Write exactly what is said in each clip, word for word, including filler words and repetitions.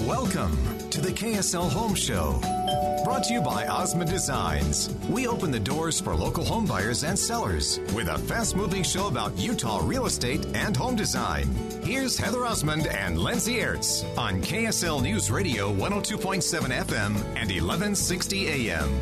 Welcome to the K S L Home Show. Brought to you by Osmond Designs. We open the doors for local home buyers and sellers with a fast-moving show about Utah real estate and home design. Here's Heather Osmond and Lindsay Ertz on K S L News Radio one oh two point seven F M and eleven sixty A M.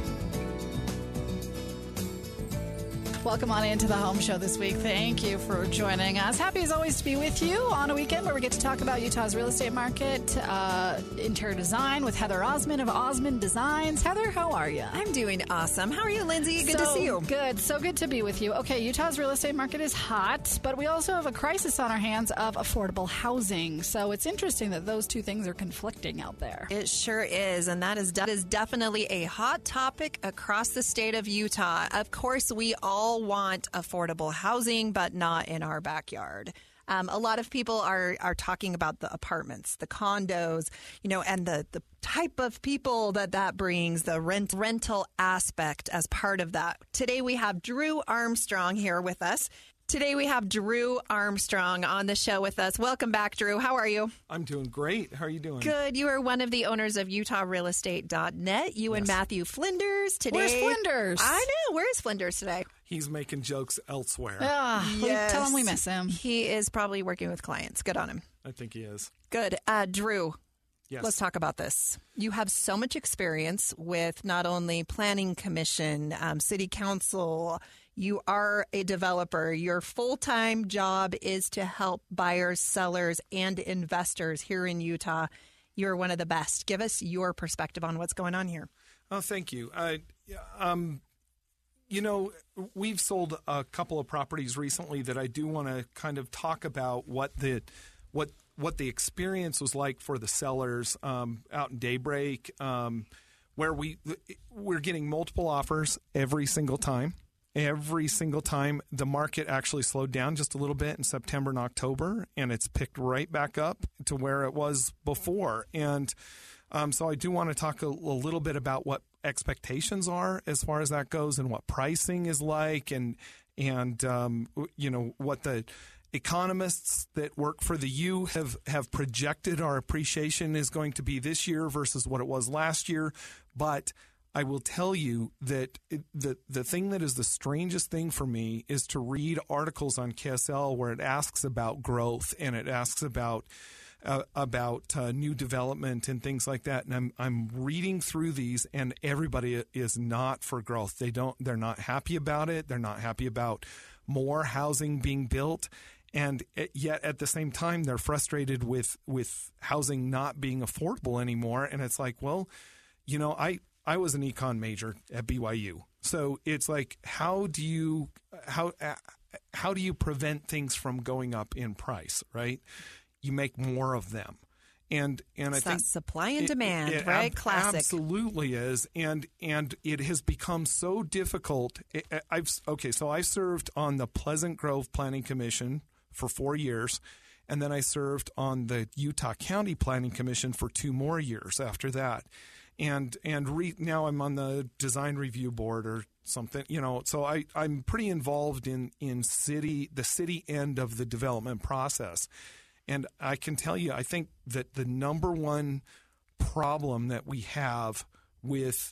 Welcome on into the Home Show this week. Thank you for joining us. Happy as always to be with you on a weekend where we get to talk about Utah's real estate market, uh, interior design with Heather Osmond of Osmond Designs. Heather, how are you? I'm doing awesome. How are you, Lindsay? Good so to see you. Good. So good to be with you. Okay, Utah's real estate market is hot, but we also have a crisis on our hands of affordable housing. So it's interesting that those two things are conflicting out there. It sure is, and that is, that is definitely a hot topic across the state of Utah. Of course, we all want affordable housing, but not in our backyard. Um, a lot of people are are talking about the apartments, the condos, you know, and the, the type of people that that brings, the rent rental aspect as part of that. Today we have Drew Armstrong here with us. Today we have Drew Armstrong on the show with us. Welcome back, Drew. How are you? I'm doing great. How are you doing? Good. You are one of the owners of Utah Real Estate dot net. You yes. and Matthew Flinders today. Where's Flinders? I know. Where is Flinders today? He's making jokes elsewhere. Ah, yes. Tell him we miss him. He is probably working with clients. Good on him. I think he is. Good. Uh, Drew. Yes. Let's talk about this. You have so much experience with not only planning commission, um, city council. You are a developer. Your full-time job is to help buyers, sellers, and investors here in Utah. You're one of the best. Give us your perspective on what's going on here. Oh, thank you. Uh, um, you know, we've sold a couple of properties recently that I do want to kind of talk about what the what what the experience was like for the sellers um, out in Daybreak, um, where we we're getting multiple offers every single time. Every single time. The market actually slowed down just a little bit in September and October, and it's picked right back up to where it was before. And um, so I do want to talk a, a little bit about what expectations are as far as that goes, and what pricing is like, and and um, you know what the economists that work for the U have have projected our appreciation is going to be this year versus what it was last year. But I will tell you that it, the the thing that is the strangest thing for me is to read articles on K S L where it asks about growth, and it asks about uh, about uh, new development and things like that. And I'm I'm reading through these, and everybody is not for growth. They don't. They're not happy about it. They're not happy about more housing being built. And yet, at the same time, they're frustrated with with housing not being affordable anymore. And it's like, well, you know, I. I was an econ major at B Y U. So it's like, how do you how how do you prevent things from going up in price, right? You make more of them. And and it's I think supply and demand, it, it right? Ab- Classic. Absolutely is. And and it has become so difficult. I've okay, so I served on the Pleasant Grove Planning Commission for four years. And then I served on the Utah County Planning Commission for two more years after that. And and re, now I'm on the design review board or something, you know. So I, I'm pretty involved in, in city the city end of the development process. And I can tell you, I think that the number one problem that we have with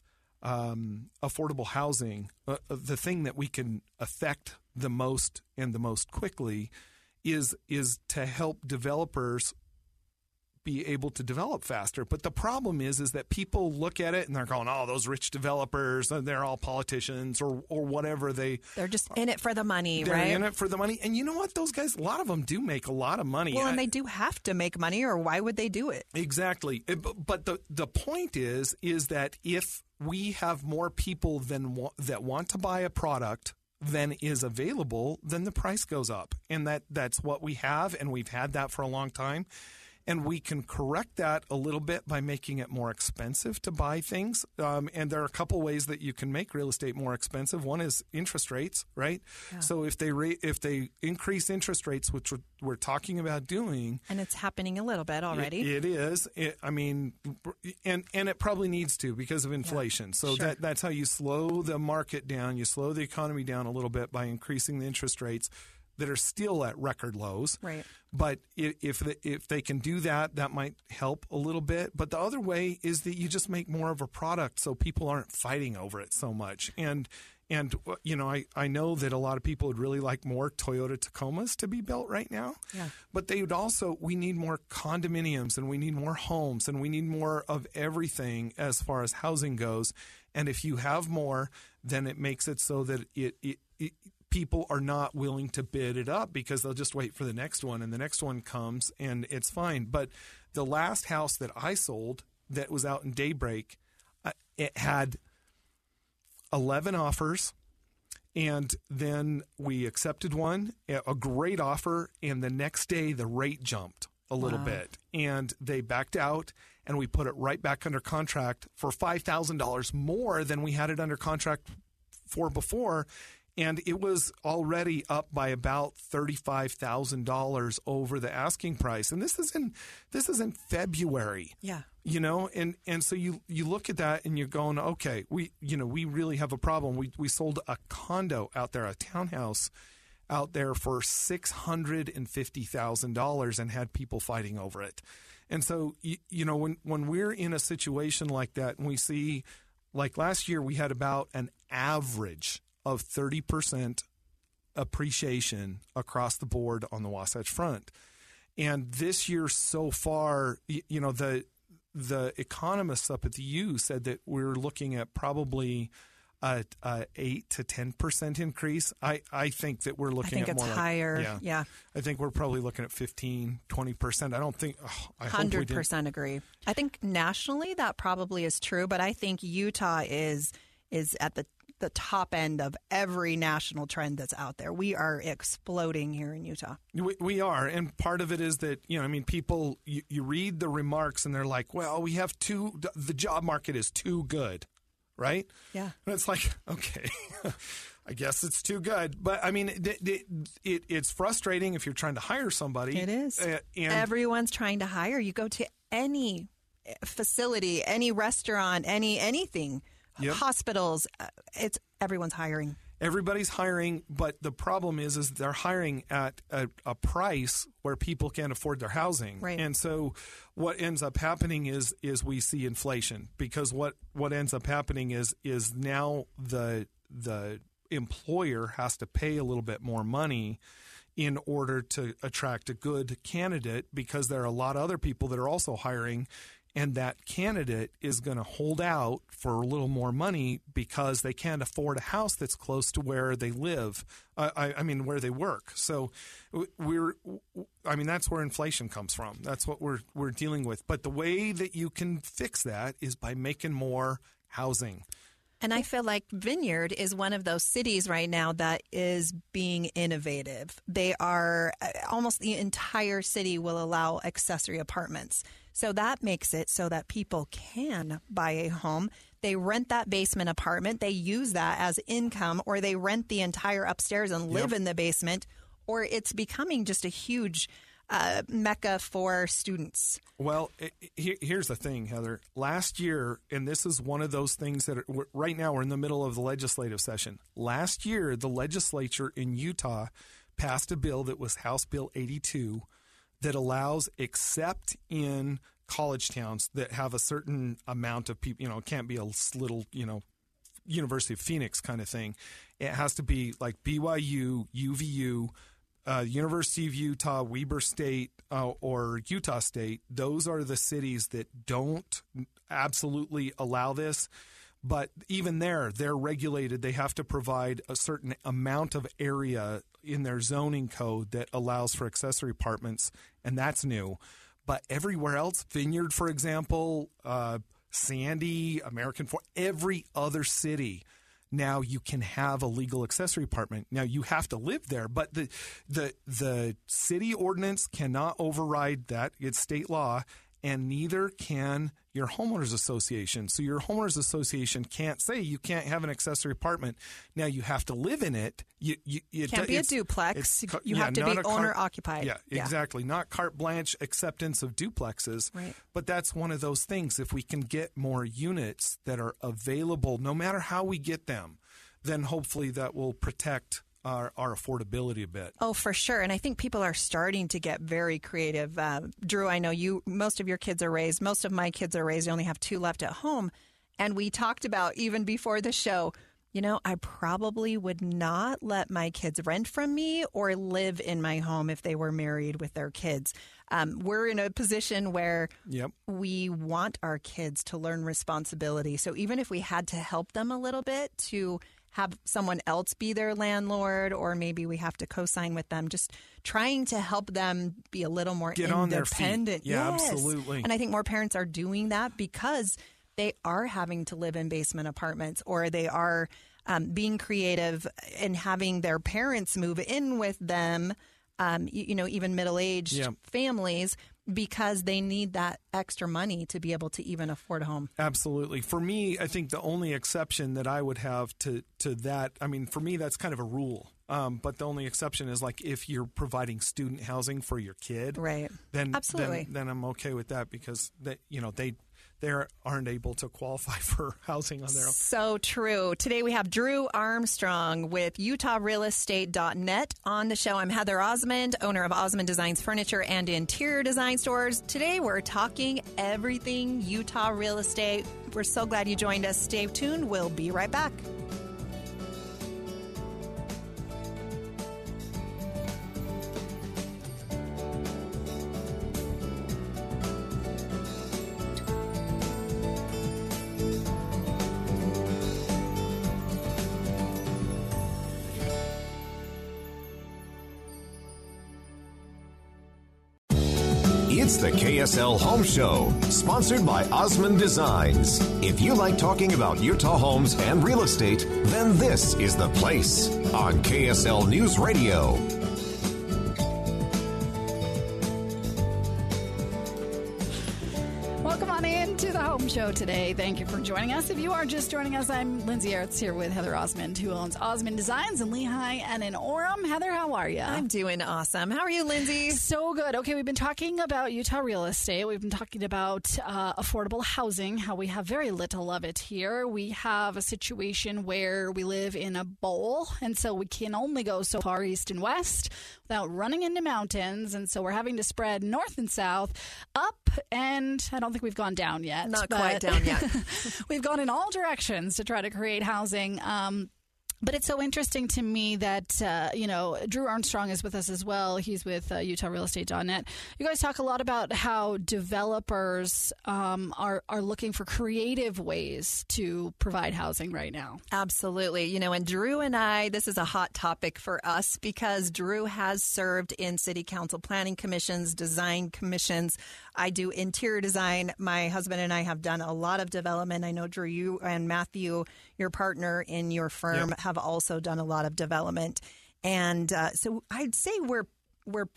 um, affordable housing, uh, the thing that we can affect the most and the most quickly is is to help developers be able to develop faster. But the problem is, is that people look at it and they're going, oh, those rich developers, they're all politicians or or whatever. They, they're just in it for the money, they're right? They're in it for the money. And you know what? Those guys, a lot of them do make a lot of money. Well, and they do have to make money, or why would they do it? Exactly. But the, the point is, is that if we have more people than that want to buy a product than is available, then the price goes up. And that that's what we have, and we've had that for a long time. And we can correct that a little bit by making it more expensive to buy things. Um, and there are a couple ways that you can make real estate more expensive. One is interest rates, right? Yeah. So if they ra- if they increase interest rates, which we're, we're talking about doing, and it's happening a little bit already. It, it is. It, I mean, and and it probably needs to because of inflation. Yeah, so sure. that that's how you slow the market down. You slow the economy down a little bit by increasing the interest rates. that are still at record lows. Right. But if the, if they can do that, that might help a little bit. But the other way is that you just make more of a product so people aren't fighting over it so much. And And, you know, I, I know that a lot of people would really like more Toyota Tacomas to be built right now. Yeah. But they would also, we need more condominiums and we need more homes and we need more of everything as far as housing goes. And if you have more, then it makes it so that it, it, it people are not willing to bid it up because they'll just wait for the next one and the next one comes and it's fine. But the last house that I sold that was out in Daybreak, uh, it had eleven offers, and then we accepted one, a great offer, and the next day the rate jumped a little Wow. bit, and they backed out, and we put it right back under contract for five thousand dollars more than we had it under contract for before, and it was already up by about thirty-five thousand dollars over the asking price, and this is in this is in February. Yeah. You know, and, and so you, you look at that and you're going, okay, we you know we really have a problem. We we sold a condo out there, a townhouse out there for six hundred and fifty thousand dollars, and had people fighting over it. And so you, you know when when we're in a situation like that, and we see, like last year, we had about an average of thirty percent appreciation across the board on the Wasatch Front, and this year so far, you, you know the. The economists up at the U said that we're looking at probably a, a eight to ten percent increase. I, I think that we're looking I think at it's more higher. Like, yeah, yeah. I think we're probably looking at fifteen, twenty percent. I don't think. Oh, I one hundred hundred percent agree. I think nationally that probably is true, but I think Utah is is at the the top end of every national trend that's out there. We are exploding here in Utah. We, we are. And part of it is that, you know, I mean, people, you, you read the remarks and they're like, well, we have too, the job market is too good, right? Yeah. And it's like, okay, I guess it's too good. But I mean, it, it, it, it's frustrating if you're trying to hire somebody. It is. Uh, and Everyone's trying to hire. You go to any facility, any restaurant, any anything. Yep. Hospitals, uh, it's everyone's hiring. Everybody's hiring, but the problem is, is they're hiring at a, a price where people can't afford their housing. Right. And so what ends up happening is, is we see inflation, because what, what ends up happening is, is now the, the employer has to pay a little bit more money in order to attract a good candidate, because there are a lot of other people that are also hiring. And that candidate is going to hold out for a little more money because they can't afford a house that's close to where they live. Uh, I, I mean, where they work. So we're, I mean, that's where inflation comes from. That's what we're we're dealing with. But the way that you can fix that is by making more housing. And I feel like Vineyard is one of those cities right now that is being innovative. They are almost the entire city will allow accessory apartments. So that makes it so that people can buy a home. They rent that basement apartment. They use that as income, or they rent the entire upstairs and live Yep. in the basement, or it's becoming just a huge uh, mecca for students. Well, it, it, here's the thing, Heather. Last year, and this is one of those things that are, we're, right now we're in the middle of the legislative session. Last year, the legislature in Utah passed a bill that was House Bill eighty-two that allows, except in college towns that have a certain amount of people, you know, it can't be a little, you know, University of Phoenix kind of thing. It has to be like B Y U, U V U, uh, University of Utah, Weber State, uh, or Utah State. Those are the cities that don't absolutely allow this. But even there, they're regulated. They have to provide a certain amount of area in their zoning code that allows for accessory apartments, and that's new. But everywhere else, Vineyard, for example, uh, Sandy, American Fork, every other city, now you can have a legal accessory apartment. Now you have to live there, but the the the city ordinance cannot override that. It's state law, and neither can your homeowners association. So your homeowners association can't say you can't have an accessory apartment. Now you have to live in it. You, you it Can't be a duplex. You have to be owner occupied. Yeah, Yeah. exactly. Not carte blanche acceptance of duplexes. Right. But that's one of those things. If we can get more units that are available, no matter how we get them, then hopefully that will protect our, our affordability a bit. Oh, for sure. And I think people are starting to get very creative. Uh, Drew, I know you, most of your kids are raised. Most of my kids are raised. I only have two left at home. And we talked about, even before the show, you know, I probably would not let my kids rent from me or live in my home if they were married with their kids. Um, we're in a position where yep. we want our kids to learn responsibility. So even if we had to help them a little bit to have someone else be their landlord, or maybe we have to co-sign with them, just trying to help them be a little more Get independent. on their feet. Yeah, yes. absolutely. And I think more parents are doing that because they are having to live in basement apartments, or they are um, being creative and having their parents move in with them, um, you, you know, even middle-aged yeah. families, because they need that extra money to be able to even afford a home. Absolutely. For me, I think the only exception that I would have to, to that, I mean, for me, that's kind of a rule. Um, but the only exception is like if you're providing student housing for your kid, right? Then, Absolutely. then, then I'm okay with that because they, you know, they, they aren't able to qualify for housing on their own. So true. Today we have Drew Armstrong with Utah Real Estate dot net on the show. I'm Heather Osmond, owner of Osmond Designs Furniture and Interior Design Stores. Today we're talking everything Utah real estate. We're so glad you joined us. Stay tuned. We'll be right back. It's the K S L Home Show, sponsored by Osmond Designs. If you like talking about Utah homes and real estate, then this is the place on K S L News Radio. Welcome on in to the Home Show today. Thank you for joining us. If you are just joining us, I'm Lindsay Aerts here with Heather Osmond, who owns Osmond Designs in Lehigh and in Orem. Heather, how are you? I'm doing awesome. How are you, Lindsay? So good. Okay, we've been talking about Utah real estate. We've been talking about uh, affordable housing, how we have very little of it here. We have a situation where we live in a bowl, and so we can only go so far east and west without running into mountains, and so we're having to spread north and south, up, and I don't think we've gone down yet. Not quite down yet. We've gone in all directions to try to create housing. Um, But it's so interesting to me that, uh, you know, Drew Armstrong is with us as well. He's with uh, Utah Real Estate dot net. You guys talk a lot about how developers um, are, are looking for creative ways to provide housing right now. Absolutely. You know, and Drew and I, this is a hot topic for us because Drew has served in city council planning commissions, design commissions. I do interior design. My husband and I have done a lot of development. I know, Drew, you and Matthew, your partner in your firm, yep. have also done a lot of development. And uh, so I'd say we're we're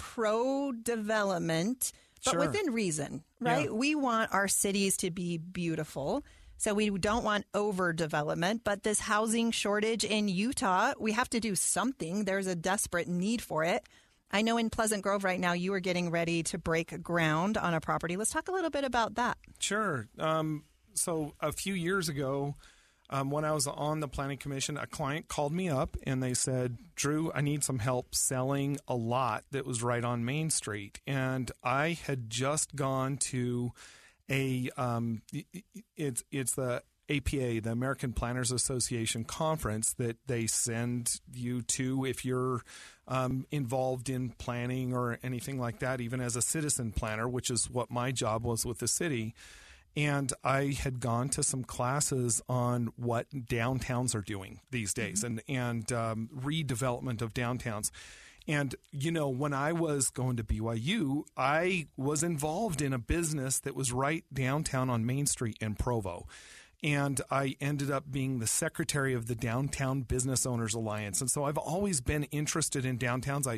pro-development, but Sure. within reason, right? Yeah. We want our cities to be beautiful. So we don't want overdevelopment, but this housing shortage in Utah, we have to do something. There's a desperate need for it. I know in Pleasant Grove right now you are getting ready to break ground on a property. Let's talk a little bit about that. Sure. Um, so a few years ago, um, when I was on the planning commission, a client called me up and they said, Drew, I need some help selling a lot that was right on Main Street. And I had just gone to a, um, it's, it's the A P A, the American Planners Association conference that they send you to if you're um, involved in planning or anything like that, even as a citizen planner, which is what my job was with the city. And I had gone to some classes on what downtowns are doing these days mm-hmm. and, and um, redevelopment of downtowns. And, you know, when I was going to B Y U, I was involved in a business that was right downtown on Main Street in Provo. And I ended up being the secretary of the Downtown Business Owners Alliance. And so I've always been interested in downtowns. I,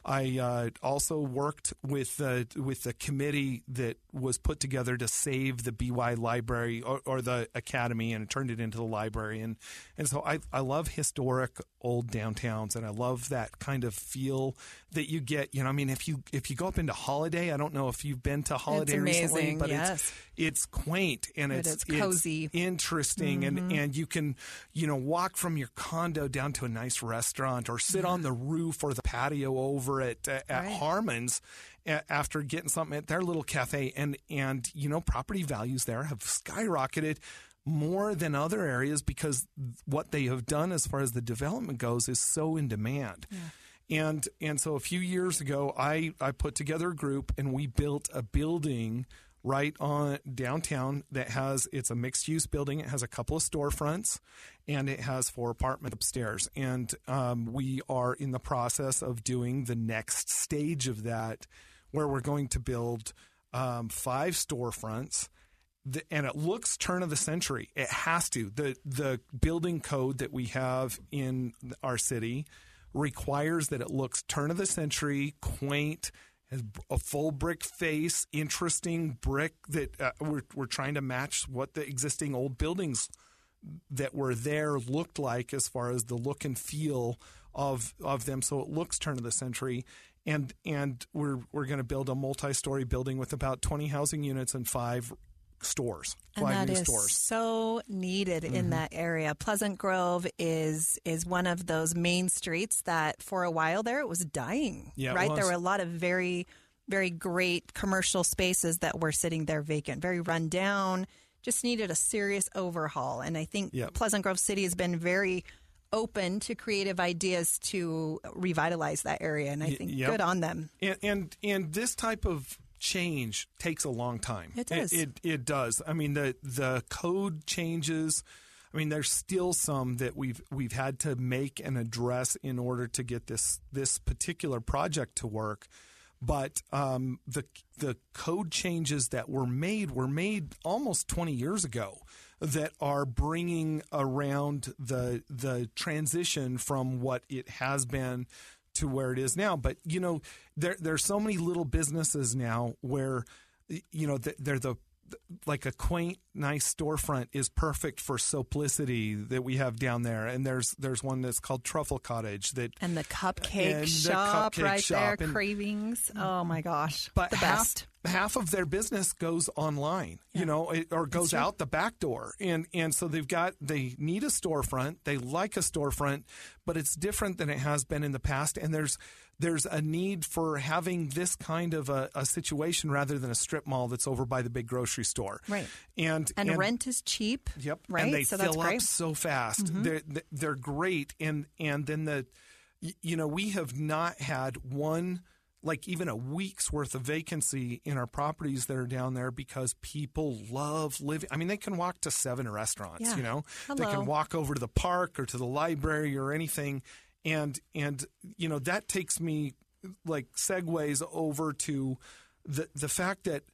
I uh, also worked with the with the committee that was put together to save the B Y Library or, or the Academy and turned it into the library. And and so I, I love historic old downtowns, and I love that kind of feel that you get. You know, I mean, if you if you go up into Holiday, I don't know if you've been to Holiday it's amazing, recently, but yes. it's it's quaint and But it's, it's cozy, it's interesting, mm-hmm. and and you can you know walk from your condo down to a nice restaurant or sit yeah. on the roof or the patio over at at Right. Harmon's after getting something at their little cafe, and and you know property values there have skyrocketed more than other areas because what they have done as far as the development goes is so in demand. Yeah. And and so a few years ago, I, I put together a group and we built a building right on downtown that has, it's a mixed use building. It has a couple of storefronts and it has four apartments upstairs. And um, we are in the process of doing the next stage of that, where we're going to build um, five storefronts. The, and it looks turn of the century. It has to. The the building code that we have in our city requires that it looks turn of the century, quaint, has a full brick face, interesting brick that uh, we're we're trying to match what the existing old buildings that were there looked like as far as the look and feel of of them. So it looks turn of the century. And and we're we're going to build a multi-story building with about twenty housing units and five stores, and five that new is stores. so needed Mm-hmm. in that area. Pleasant Grove is is one of those main streets that for a while there it was dying. Yeah, it right. was. There were a lot of very very great commercial spaces that were sitting there vacant, very run down. Just needed a serious overhaul. And I think Yep. Pleasant Grove City has been very open to creative ideas to revitalize that area, and I think Yep. good on them. And, and and this type of change takes a long time. It does. It, it, it does. I mean, the the code changes. I mean, there's still some that we've we've had to make and address in order to get this this particular project to work. But um, the the code changes that were made were made almost twenty years ago that are bringing around the the transition from what it has been to where it is now. But, you know, there there's so many little businesses now where, you know, they're the like a quaint, nice storefront is perfect for Soplicity that we have down there. And there's there's one that's called Truffle Cottage. that And the cupcake and the shop cupcake right shop. there, And- Cravings. Oh, my gosh. But the half, best. half of their business goes online, you know, it, or goes out the back door. And and so they've got, they need a storefront. They like a storefront, but it's different than it has been in the past. And there's there's a need for having this kind of a, a situation rather than a strip mall that's over by the big grocery store. Right. And, And, rent is cheap. Yep. Right. And they so fill that's up great. so fast. Mm-hmm. They're they're great. And and then the, you know, we have not had one, like even a week's worth of vacancy in our properties that are down there because people love living. I mean, they can walk to seven restaurants, Yeah. you know, Hello. they can walk over to the park or to the library or anything. And, and, you know, that takes me like segues over to the, the fact that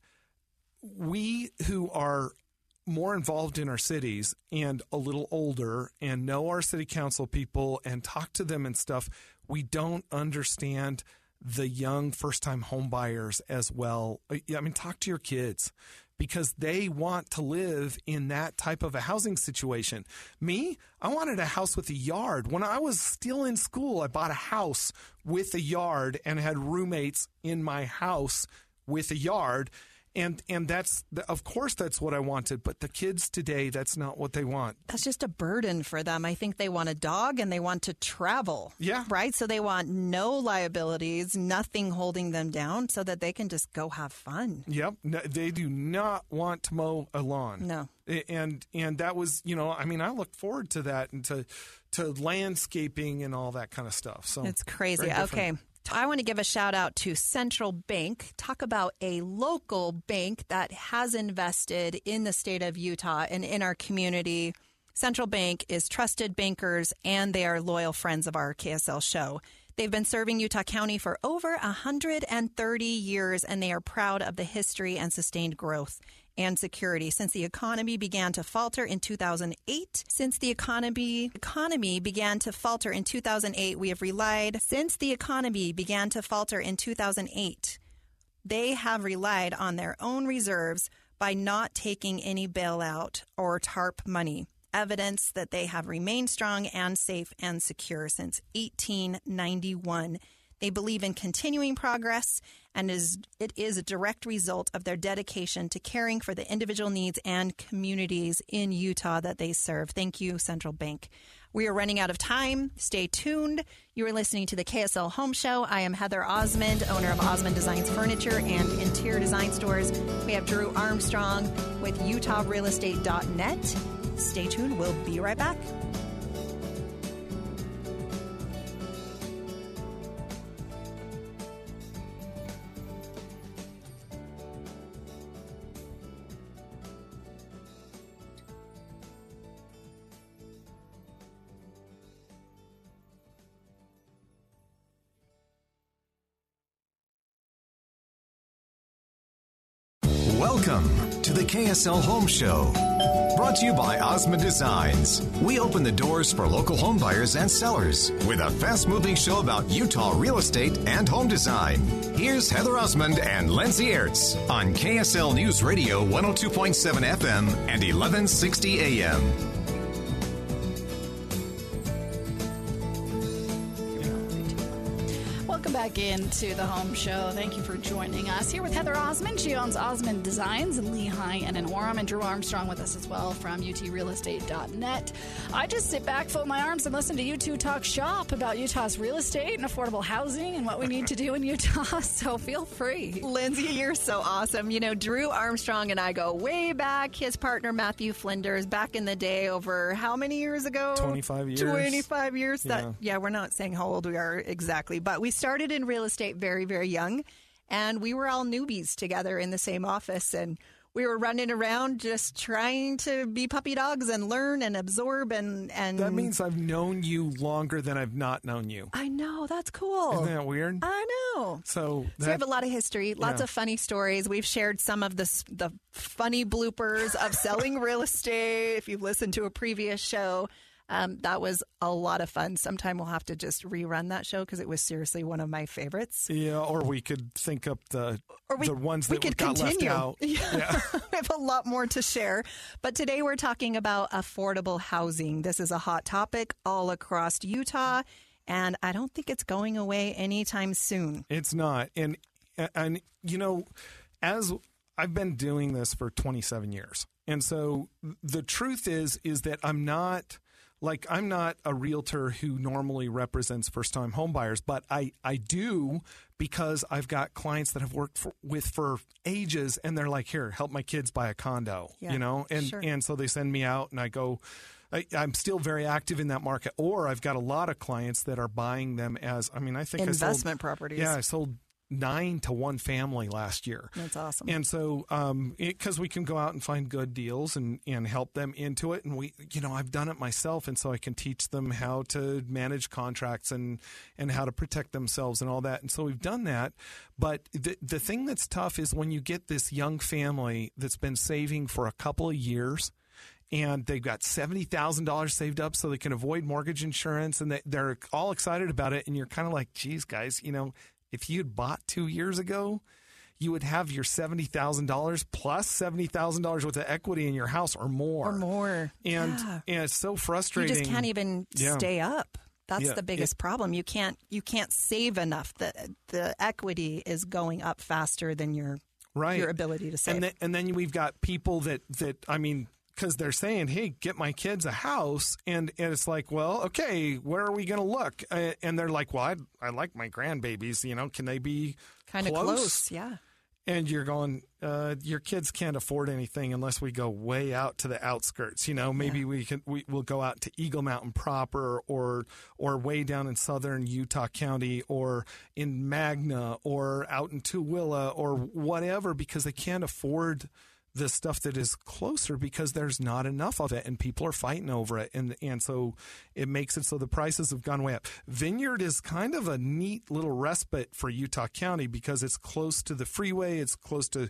we who are more involved in our cities and a little older and know our city council people and talk to them and stuff, we don't understand the young first-time home buyers as well. I mean, talk to your kids because they want to live in that type of a housing situation. Me, I wanted a house with a yard. When I was still in school, I bought a house with a yard and had roommates in my house with a yard. And and that's, of course, that's what I wanted. But the kids today, that's not what they want. That's just a burden for them. I think they want a dog and they want to travel. Yeah. Right? So they want no liabilities, nothing holding them down so that they can just go have fun. Yep. No, they do not want to mow a lawn. No. And and that was, you know, I mean, I look forward to that and to, to landscaping and all that kind of stuff. So It's crazy. very different. Okay. I want to give a shout out to Central Bank. Talk about a local bank that has invested in the state of Utah and in our community. Central Bank is trusted bankers and they are loyal friends of our K S L show. They've been serving Utah County for over one hundred thirty years and they are proud of the history and sustained growth and security. Since the economy began to falter in two thousand eight, since the economy economy began to falter in two thousand eight, we have relied, since the economy began to falter in two thousand eight, they have relied on their own reserves by not taking any bailout or TARP money. Evidence that they have remained strong and safe and secure since eighteen ninety-one. They believe in continuing progress, and is it is a direct result of their dedication to caring for the individual needs and communities in Utah that they serve. Thank you, Central Bank. We are running out of time. Stay tuned. You are listening to the K S L Home Show. I am Heather Osmond, owner of Osmond Designs Furniture and Interior Design Stores. We have Drew Armstrong with Utah Real Estate dot net. Stay tuned. We'll be right back. Welcome to the K S L Home Show. Brought to you by Osmond Designs. We open the doors for local home buyers and sellers with a fast-moving show about Utah real estate and home design. Here's Heather Osmond and Lindsay Ertz on K S L News Radio one oh two point seven F M and eleven sixty A M. Welcome back into the Home Show. Thank you for joining us. Here with Heather Osmond. She owns Osmond Designs in Lehi and in Orem, and Drew Armstrong with us as well from U T Real Estate dot net. I just sit back, fold my arms, and listen to you two talk shop about Utah's real estate and affordable housing and what we need to do in Utah, so feel free. Lindsay, you're so awesome. You know, Drew Armstrong and I go way back. His partner, Matthew Flinders, back in the day over how many years ago? twenty-five years. twenty-five years. Yeah. That, yeah, we're not saying how old we are exactly, but we started in real estate very, very young, and we were all newbies together in the same office, and we were running around just trying to be puppy dogs and learn and absorb and... and That means I've known you longer than I've not known you. I know. That's cool. Isn't that weird? I know. So, that, So we have a lot of history, lots yeah. of funny stories. We've shared some of the s- the funny bloopers of selling real estate. If you've listened to a previous show, um, that was a lot of fun. Sometime we'll have to just rerun that show because it was seriously one of my favorites. Yeah, or we could think up the Or we, the ones we that could got continue. left out. Yeah. Yeah. We have a lot more to share. But today we're talking about affordable housing. This is a hot topic all across Utah, and I don't think it's going away anytime soon. It's not. And, and you know, as I've been doing this for twenty-seven years. And so the truth is, is that I'm not... Like, I'm not a realtor who normally represents first-time home buyers, but I, I do because I've got clients that I've worked for, with for ages, and they're like, here, help my kids buy a condo, Yeah, you know? And sure. and so they send me out, and I go, I, I'm still very active in that market. Or I've got a lot of clients that are buying them as, I mean, I think Investment I sold, properties. Yeah, I sold nine to one family last year. That's awesome. And so, um, because we can go out and find good deals and, and help them into it. And we, you know, I've done it myself. And so I can teach them how to manage contracts and, and how to protect themselves and all that. And so we've done that. But the, the thing that's tough is when you get this young family that's been saving for a couple of years, and they've got seventy thousand dollars saved up so they can avoid mortgage insurance, and they, they're all excited about it. And you're kind of like, geez, guys, you know, if you had bought two years ago, you would have your seventy thousand dollars plus seventy thousand dollars worth of equity in your house or more. Or more. And, Yeah. and it's so You frustrating. just can't even Yeah. stay up. That's Yeah, the biggest it- problem. You can't you can't save enough. The the equity is going up faster than your right. your ability to save. And then, and then we've got people that, that I mean, because they're saying, hey, get my kids a house. And, and it's like, well, okay, where are we going to look? Uh, and they're like, well, I, I like my grandbabies. You know, can they be kind of close? close, yeah. And you're going, uh, your kids can't afford anything unless we go way out to the outskirts. You know, maybe Yeah. we can we, we'll go out to Eagle Mountain proper, or or way down in southern Utah County, or in Magna, or out in Tooele, or whatever, because they can't afford the stuff that is closer because there's not enough of it, and people are fighting over it, and and so it makes it so the prices have gone way up. Vineyard is kind of a neat little respite for Utah County because it's close to the freeway, it's close to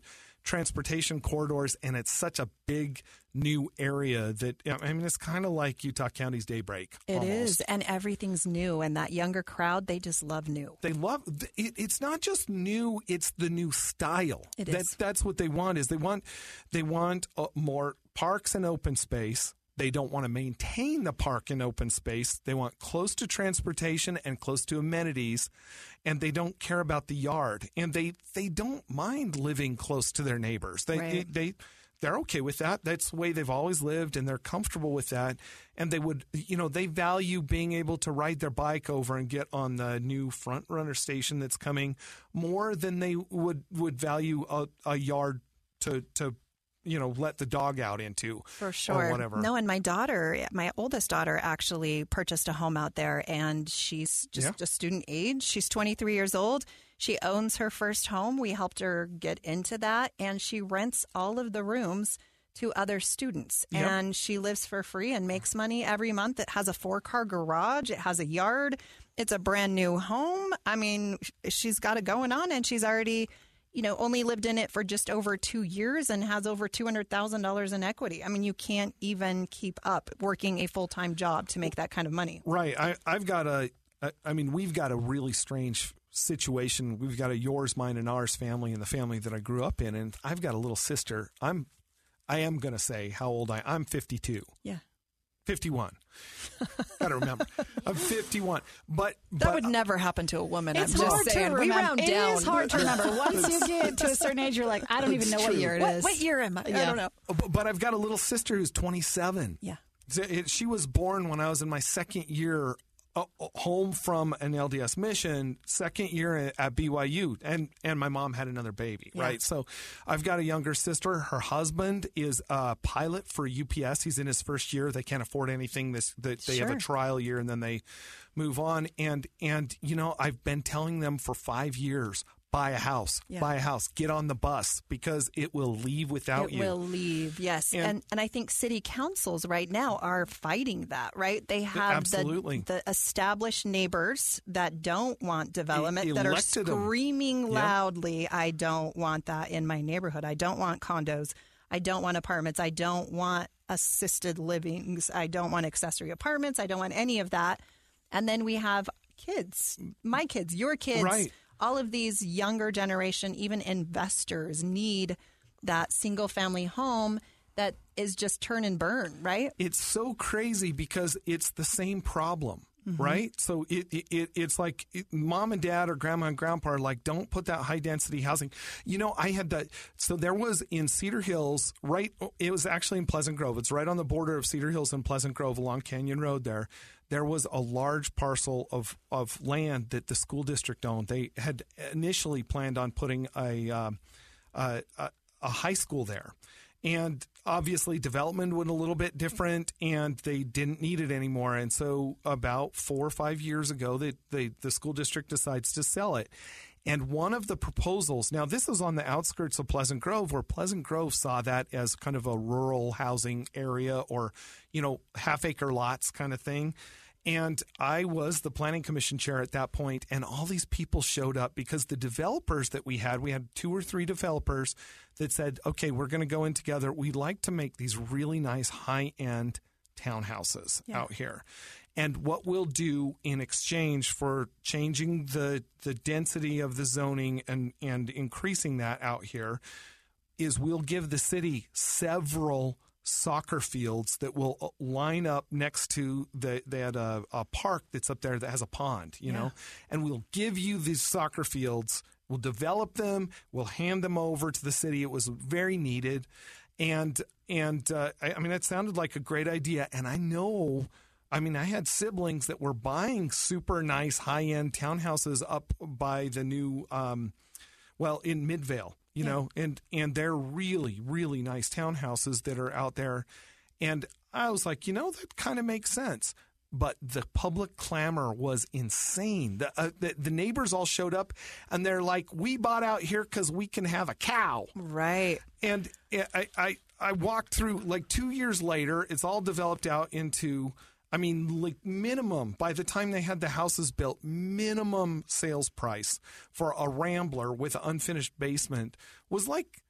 transportation corridors, and it's such a big new area that, I mean, it's kind of like Utah County's Daybreak. It almost. is, and everything's new, and that younger crowd, they just love new. They love it. It's not just new; it's the new style. It that, is. That's what they want. Is they want they want uh, more parks and open space. They don't want to maintain the park and open space. They want close to transportation and close to amenities, and they don't care about the yard. And they they don't mind living close to their neighbors. They Right. they. they They're okay with that. That's the way they've always lived, and they're comfortable with that. And they would, you know, they value being able to ride their bike over and get on the new front runner station that's coming more than they would, would value a, a yard to, to, you know, let the dog out into. For sure. Or whatever. No, and my daughter, my oldest daughter, actually purchased a home out there, and she's just Yeah. a student age. She's twenty-three years old. She owns her first home. We helped her get into that, and she rents all of the rooms to other students. Yep. And she lives for free and makes money every month. It has a four-car garage. It has a yard. It's a brand new home. I mean, she's got it going on, and she's already, you know, only lived in it for just over two years and has over two hundred thousand dollars in equity. I mean, you can't even keep up working a full-time job to make that kind of money. Right. I, I've got a, I, I mean, we've got a really strange situation. We've got a yours, mine, and ours family, and the family that I grew up in. And I've got a little sister. I'm, I am going to say how old I I'm fifty-two. Yeah. fifty-one. Got to remember. I'm fifty-one. But, That but would never happen to a woman. It's I'm hard just saying. to We remember. round It down. is hard to remember. Once you get to a certain age, you're like, I don't even It's know what true. year it What, is. what year am I? I Yeah. don't know. But, but I've got a little sister who's twenty-seven. Yeah. So it- She was born when I was in my second year uh, home from an L D S mission, second year at B Y U, and and my mom had another baby, Yeah. right? So I've got a younger sister. Her husband is a pilot for U P S. He's in his first year. They can't afford anything. This that they have Sure. a trial year and then they move on. And and you know, I've been telling them for five years. Buy a house, Yeah. buy a house, get on the bus because it will leave without It you. will leave, yes. And- And, and I think city councils right now are fighting that, right? They have Absolutely. the, the established neighbors that don't want development, that are elected 'em. screaming Yep. loudly, I don't want that in my neighborhood. I don't want condos. I don't want apartments. I don't want assisted livings. I don't want accessory apartments. I don't want any of that. And then we have kids, my kids, your kids. Right. All of these younger generation, even investors, need that single family home that is just turn and burn, right? It's so crazy because it's the same problem, right? So it, it, it it's like it, mom and dad or grandma and grandpa are like, don't put that high density housing. You know, I had that. So there was in Cedar Hills, right? It was actually in Pleasant Grove. It's right on the border of Cedar Hills and Pleasant Grove along Canyon Road there. There was a large parcel of, of land that the school district owned. They had initially planned on putting a, um, a, a, a high school there. And obviously development went a little bit different and they didn't need it anymore. And so about four or five years ago, they, they, the school district decides to sell it. And one of the proposals, now this was on the outskirts of Pleasant Grove, where Pleasant Grove saw that as kind of a rural housing area or, you know, half acre lots kind of thing. And I was the planning commission chair at that point, and all these people showed up because the developers that we had, we had two or three developers that said, okay, we're going to go in together. We'd like to make these really nice high-end townhouses Yeah. out here. And what we'll do in exchange for changing the the density of the zoning and, and increasing that out here is we'll give the city several soccer fields that will line up next to the they had a, a park that's up there that has a pond, you Yeah. know, and we'll give you these soccer fields. We'll develop them. We'll hand them over to the city. It was very needed. And, and uh, I, I mean, it sounded like a great idea. And I know, I mean, I had siblings that were buying super nice high-end townhouses up by the new, um, well, in Midvale, you Yeah. know, and, and they're really, really nice townhouses that are out there. And I was like, you know, that kind of makes sense. But the public clamor was insane. The, uh, the the neighbors all showed up, and they're like, "We bought out here because we can have a cow." Right. And I, I I walked through like two years later. It's all developed out into, I mean, like minimum by the time they had the houses built, minimum sales price for a Rambler with an unfinished basement was like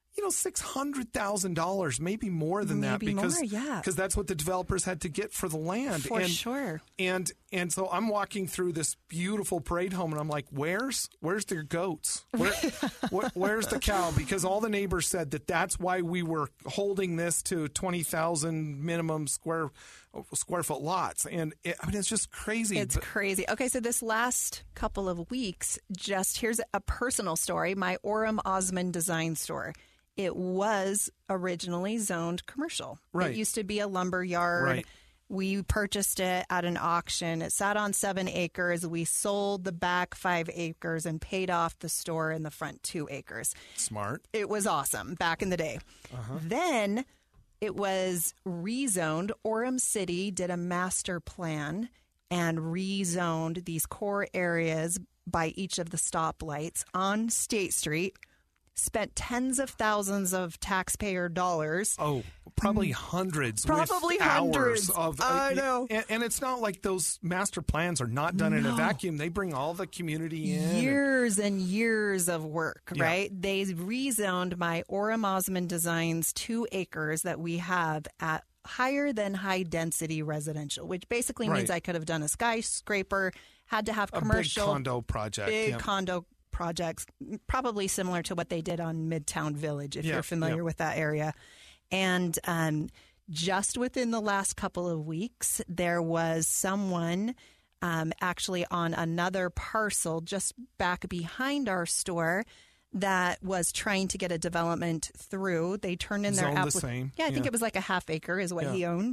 you know, six hundred thousand dollars, maybe more than that, Maybe because more, yeah. because that's what the developers had to get for the land. For and, sure. And and so I'm walking through this beautiful parade home, and I'm like, where's where's their goats? Where, where, where's the cow? Because all the neighbors said that that's why we were holding this to twenty thousand minimum square square foot lots, and it, I mean it's just crazy. It's But- crazy. Okay, so this last couple of weeks, just here's a personal story. My Orem Osmond Design Store. It was originally zoned commercial. Right. It used to be a lumber yard. Right. We purchased it at an auction. It sat on seven acres. We sold the back five acres and paid off the store in the front two acres. Smart. It was awesome back in the day. Uh-huh. Then it was rezoned. Orem City did a master plan and rezoned these core areas by each of the stoplights on State Street. Spent tens of thousands of taxpayer dollars. Oh, probably hundreds. Probably with hundreds. Hours of, I know. And, and it's not like those master plans are not done in a No. vacuum. They bring all the community in. and- Years and years of work, Yeah. right? They rezoned my Orem Osmond Designs two acres that we have at higher than high density residential, which basically means Right. I could have done a skyscraper, had to have a commercial, big condo project. big yeah. condo projects, probably similar to what they did on Midtown Village, if Yeah, you're familiar yeah. with that area. And um, just within the last couple of weeks, there was someone um, actually on another parcel just back behind our store that was trying to get a development through. They turned in their Zoned the application. same, Yeah, I think yeah. it was like a half acre is what Yeah. he owned.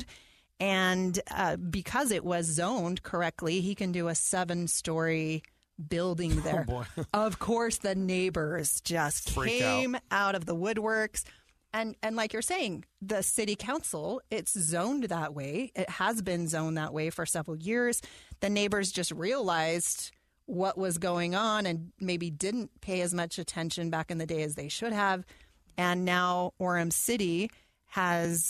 And uh, because it was zoned correctly, he can do a seven-story building there. Oh, boy. Of course, the neighbors just Freak came out. of the woodworks. And and like you're saying, the city council, it's zoned that way. It has been zoned that way for several years. The neighbors just realized what was going on and maybe didn't pay as much attention back in the day as they should have. And now Orem City has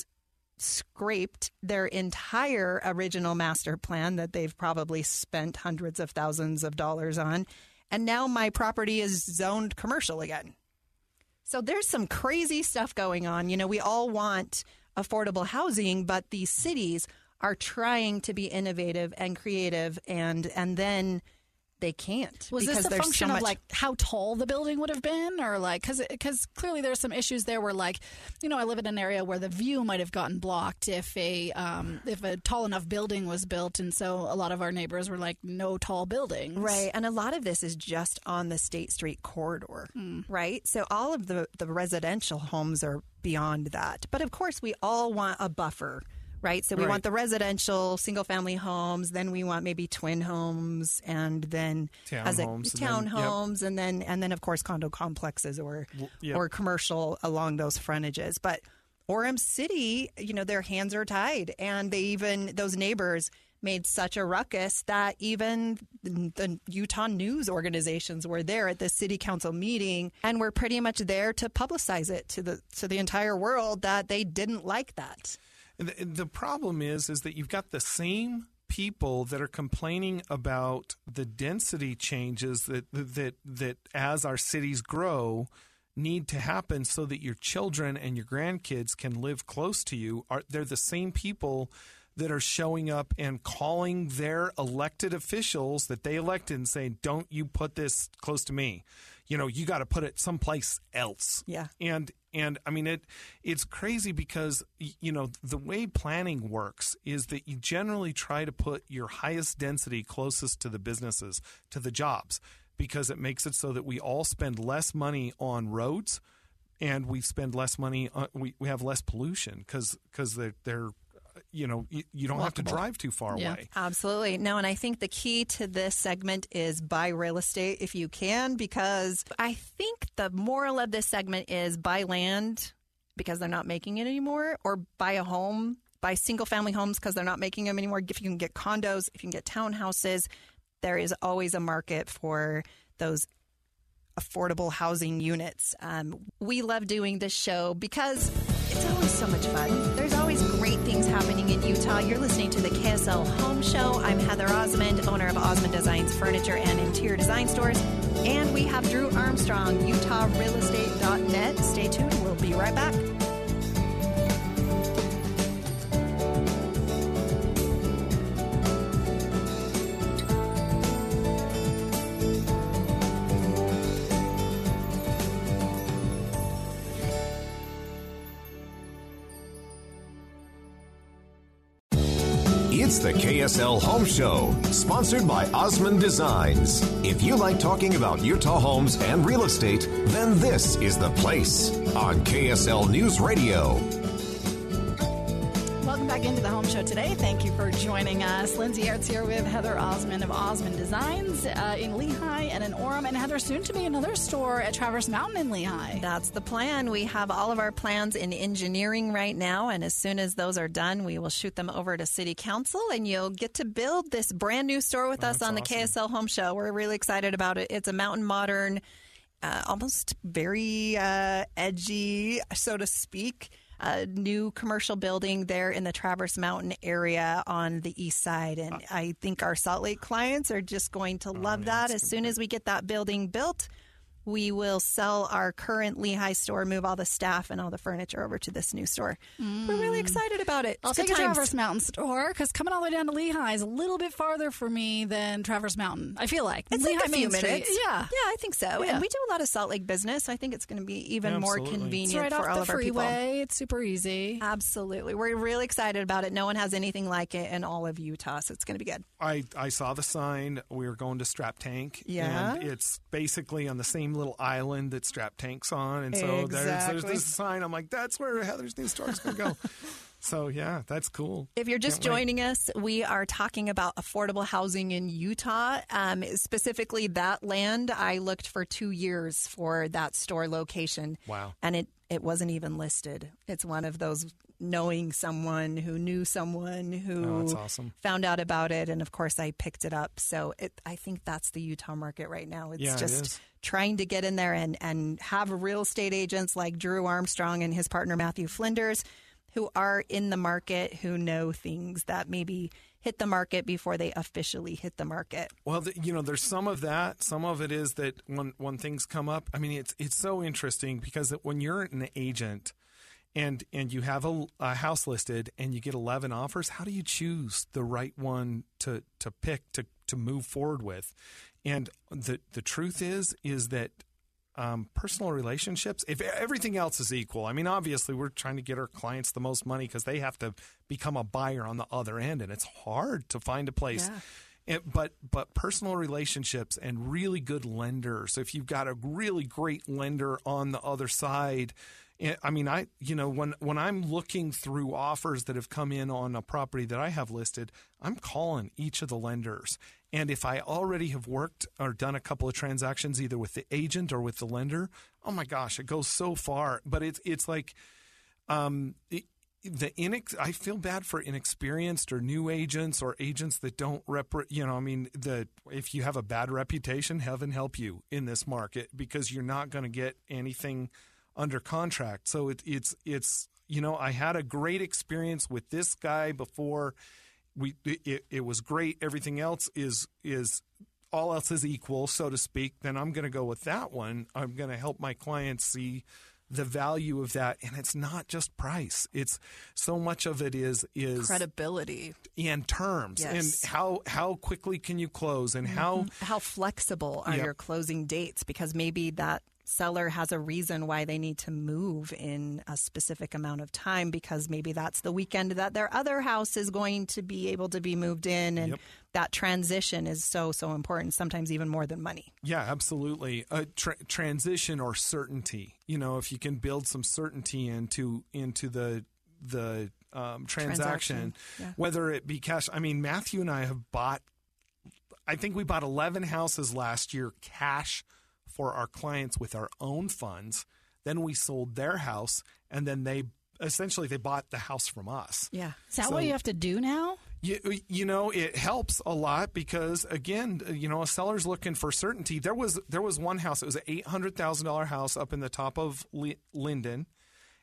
scraped their entire original master plan that they've probably spent hundreds of thousands of dollars on. And now my property is zoned commercial again. So there's some crazy stuff going on. You know, we all want affordable housing, but these cities are trying to be innovative and creative, and and then they can't. Was because this a there's function so of much- like how tall the building would have been, or like because because clearly there's some issues there where like you know I live in an area where the view might have gotten blocked if a um, if a tall enough building was built, and so a lot of our neighbors were like no tall buildings, Right. And a lot of this is just on the State Street corridor, Hmm. right? So all of the, the residential homes are beyond that. But of course, we all want a buffer, right? So we Right. want the residential single family homes, then we want maybe twin homes, and then as a- Townhomes, and then- townhomes, and then and then of course condo complexes or yep. or commercial along those frontages. But Orem City, you know, their hands are tied, and they even those neighbors made such a ruckus that even the Utah news organizations were there at the city council meeting and were pretty much there to publicize it to the to the entire world that they didn't like that. And the, the problem is, is that you've got the same people that are complaining about the density changes that that that as our cities grow need to happen so that your children and your grandkids can live close to you. Are they're the same people that are showing up and calling their elected officials that they elected and saying, "Don't you put this close to me? You know, you got to put it someplace else." Yeah. And and I mean it it's crazy because y- you know the way planning works is that you generally try to put your highest density closest to the businesses, to the jobs, because it makes it so that we all spend less money on roads and we spend less money on, we, we have less pollution because because they're, they're you know you, you don't have to Walkable. drive too far Yeah. away. Absolutely. No, and I think the key to this segment is buy real estate if you can, because I think the moral of this segment is buy land because they're not making it anymore, or buy a home, buy single family homes because they're not making them anymore. If you can get condos, if you can get townhouses, there is always a market for those affordable housing units. Um, we love doing this show because it's always so much fun. There's always great things happening in Utah. Utah. You're listening to the K S L Home Show. I'm Heather Osmond, owner of Osmond Designs Furniture and Interior Design Stores. And we have Drew Armstrong, Utah Real Estate dot net. Stay tuned. We'll be right back. It's the K S L Home Show, sponsored by Osmond Designs. If you like talking about Utah homes and real estate, then this is the place on K S L News Radio. Welcome back into the Home Show today. Thank you for joining us. Lindsay Ertz here with Heather Osmond of Osmond Designs uh, in Lehi and in Orem. And Heather, soon to be another store at Traverse Mountain in Lehi. That's the plan. We have all of our plans in engineering right now, and as soon as those are done, we will shoot them over to City Council, and you'll get to build this brand new store with Oh, us that's on the awesome. K S L Home Show. We're really excited about it. It's a mountain modern, uh, almost very uh, edgy, so to speak, a new commercial building there in the Traverse Mountain area on the east side. And I think our Salt Lake clients are just going to love that. As soon as we get that building built, we will sell our current Lehi store, move all the staff and all the furniture over to this new store. Mm. We're really excited about it. I'll It's take good a times. Traverse Mountain store because coming all the way down to Lehi is a little bit farther for me than Traverse Mountain. I feel like It's Lehi like a few Main Street. minutes. Yeah, Yeah, I think so. Yeah. And we do a lot of Salt Lake business. I think it's going to be even more Absolutely. it's convenient right for off all the of our people. freeway. It's super easy. Absolutely. We're really excited about it. No one has anything like it in all of Utah, so it's going to be good. I, I saw the sign. We were going to Strap Tank. Yeah. And it's basically on the same little island that Strap Tank's on. And so there's, there's Exactly. this sign. I'm like, that's where Heather's new store is going to go. So, yeah, that's cool. If you're just Can't wait. joining us, we are talking about affordable housing in Utah. Um, specifically, that land, I looked for two years for that store location. Wow. And it, it wasn't even listed. It's one of those knowing someone who knew someone who Oh, that's awesome. found out about it. And of course, I picked it up. So it, I think that's the Utah market right now. It's Yeah, it just is. trying to get in there and, and have real estate agents like Drew Armstrong and his partner Matthew Flinders who are in the market, who know things that maybe hit the market before they officially hit the market. Well, the, you know, there's some of that. Some of it is that when when things come up, I mean, it's it's so interesting because when you're an agent and and you have a, a house listed and you get eleven offers, how do you choose the right one to to pick to to move forward with? And the the truth is is that um, personal relationships, if everything else is equal, I mean, obviously we're trying to get our clients the most money because they have to become a buyer on the other end, and it's hard to find a place. Yeah. It, but but personal relationships and really good lenders. If you've got a really great lender on the other side, I mean, I you know when when I'm looking through offers that have come in on a property that I have listed, I'm calling each of the lenders. And if I already have worked or done a couple of transactions either with the agent or with the lender, oh my gosh, it goes so far. But it's it's like um. It, The inex- I feel bad for inexperienced or new agents or agents that don't rep. You know, I mean, the if you have a bad reputation, heaven help you in this market because you're not going to get anything under contract. So it, it's it's you know, I had a great experience with this guy before. We it, it was great. Everything else is is all else is equal, so to speak. Then I'm going to go with that one. I'm going to help my clients see the value of that, and it's not just price. It's so much of it is is Credibility. and terms Yes. and how how quickly can you close and how How flexible are Yep. your closing dates? Because maybe that seller has a reason why they need to move in a specific amount of time because maybe that's the weekend that their other house is going to be able to be moved in. And Yep. that transition is so, so important, sometimes even more than money. yeah, absolutely. A tra- transition or certainty. You know, if you can build some certainty into into the the um, transaction, Transaction, yeah. whether it be cash. I mean, Matthew and I have bought. I think we bought eleven houses last year cash for our clients with our own funds. Then we sold their house, and then they essentially they bought the house from us. Yeah. Is that So- what you have to do now? You, you know, it helps a lot because again, you know, a seller's looking for certainty. There was there was one house. It was an eight hundred thousand dollar house up in the top of Li- Linden,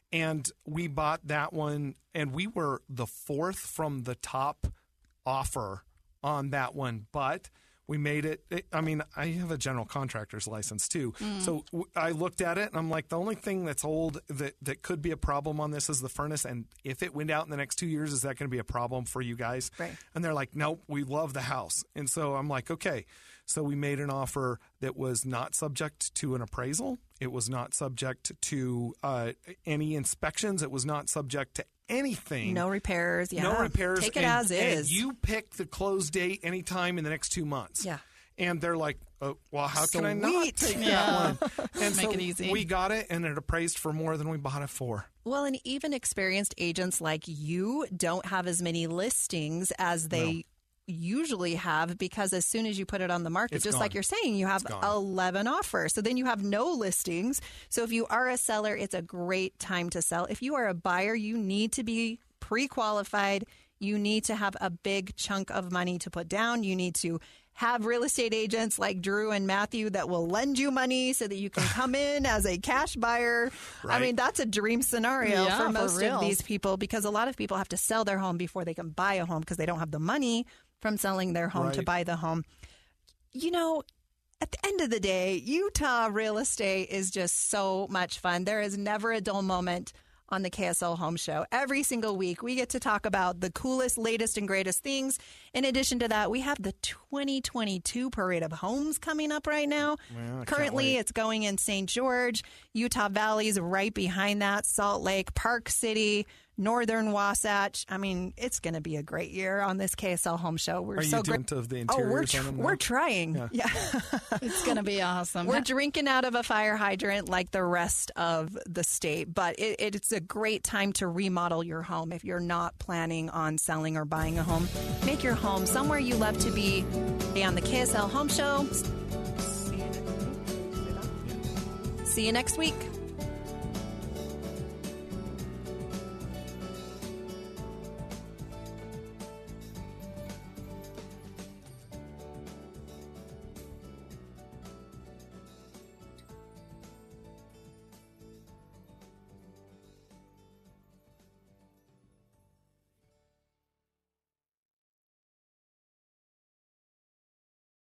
And we bought that one, and we were the fourth from the top offer on that one. But we made it, it I mean, I have a general contractor's license too. Mm. So w- I looked at it, and I'm like, the only thing that's old that, that could be a problem on this is the furnace. And if it went out in the next two years, is that going to be a problem for you guys? Right. And they're like, nope, we love the house. And so I'm like, okay. So we made an offer that was not subject to an appraisal. It was not subject to uh, any inspections. It was not subject to anything. No repairs. Yeah. No repairs. Take it and, as is. And you pick the close date anytime in the next two months. Yeah. And they're like, oh, well, how can I not Sweet. take Yeah. that one? And Make so it easy. we got it, and it appraised for more than we bought it for. Well, and even experienced agents like you don't have as many listings as they No. usually have, because as soon as you put it on the market, It's just gone. like you're saying, you have It's gone. eleven offers. So then you have no listings. So if you are a seller, it's a great time to sell. If you are a buyer, you need to be pre-qualified. You need to have a big chunk of money to put down. You need to have real estate agents like Drew and Matthew that will lend you money so that you can come in as a cash buyer. I Right. mean, that's a dream scenario Yeah, for for most real. of these people, because a lot of people have to sell their home before they can buy a home because they don't have the money from selling their home to Right. buy the home. You know, at the end of the day, Utah real estate is just so much fun. There is never a dull moment on the K S L Home Show. Every single week, we get to talk about the coolest, latest, and greatest things. In addition to that, we have the twenty twenty-two Parade of Homes coming up right now. Yeah, I can't Currently, wait. it's going in Saint George. Utah Valley's right behind that. Salt Lake, Park City, Northern Wasatch. I mean, it's going to be a great year on this K S L Home Show. We're Are so you doing great. to the Oh, we're interiors tr- on them now? we're trying. Yeah. yeah. It's going to be awesome. We're drinking out of a fire hydrant like the rest of the state, but it, it's a great time to remodel your home if you're not planning on selling or buying a home. Make your home somewhere you love to be. Be on the K S L Home Show. See you next week.